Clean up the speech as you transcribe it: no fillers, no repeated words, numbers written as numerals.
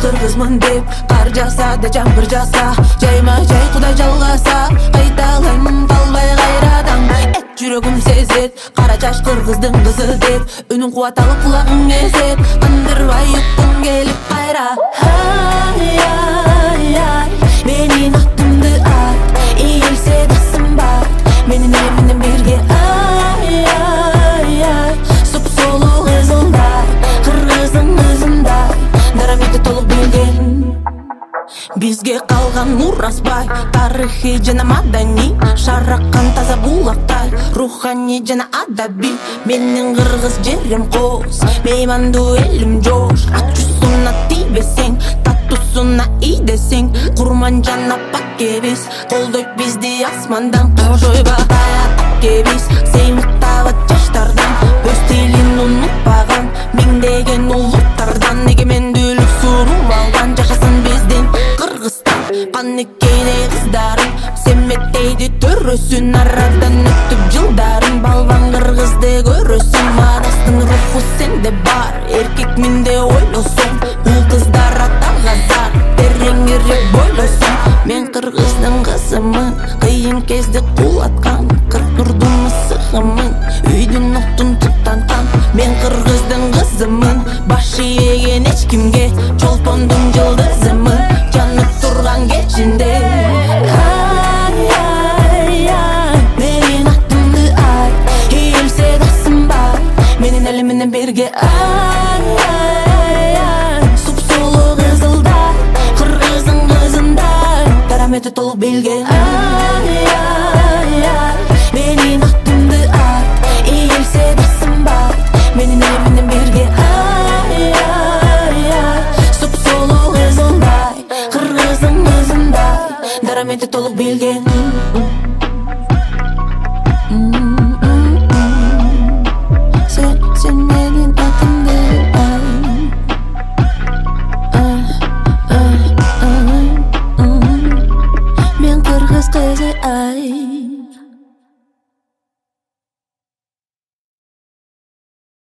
кыргызмын деп кар жаса да жамгыр жаса, жайма жай Кудай жалгаса, кайталайм калбай кайрадан. Жүрөгүм сезет, кара жаш кыргыздын кызы деп, үнүн кубат алып кулагың эзет, кандырбай уйкум келип кайра. Ай, ай, ай, менин атымды айт, ийилсе да сымбат, менин элим менен бирге. Ай, ай, ай, суп-сулуу кызылдай, кыргыздын кызындай, дарамети толук билген. Бизге калган мурас бай, тарыхый жана маданий, шараккан таза булактай, руханий жана адаби. Менин кыргыз жерим коз, меймандуу элим жош, ачуусуна тийбесең, татуусуна ий десең, курман жана пакебиз, колдойт бизди асмандан, кожойбагай атакебиз, сыймыктагы жаштардан, өз тилин унутпаган, миңдеген улуттардан, эгемендүүлүк суруп алган, жашасын биздин Кыргызстан. Каныкейдей кыздарым, семеттейди төрөсүн, арадан өтүп жылдарым, балбан кыргызды көрөсүн. Манастын руху сенде бар, эркек менде ойлосоң, бул кыздар атага зар, терең ирип бойлосоң. Мен кыргыздын кызымын, кыйын кезде кулаткан, кыркурдун мысыгымын, үйдүн октун туттанкан. Мен кыргыздын кызымын, башы ийген эч кимге, чолпондун жылдызымын, жанып турган кечинде. Ай, ай, ай, менин атымды айт, ийилсе да сынбай, менин элим менен бирге. Ай, ай, ай, суп-сулуу кызылдай, кыргыздын кызындай, дарамети толук билген. Ай, ай, ай, менин атымды айт, ийилсе да сынбай, менин элим менен бирге. Ай, ай, ай, суп-сулуу кызылдай, кыргыздын кызындай, дарамети толук билген.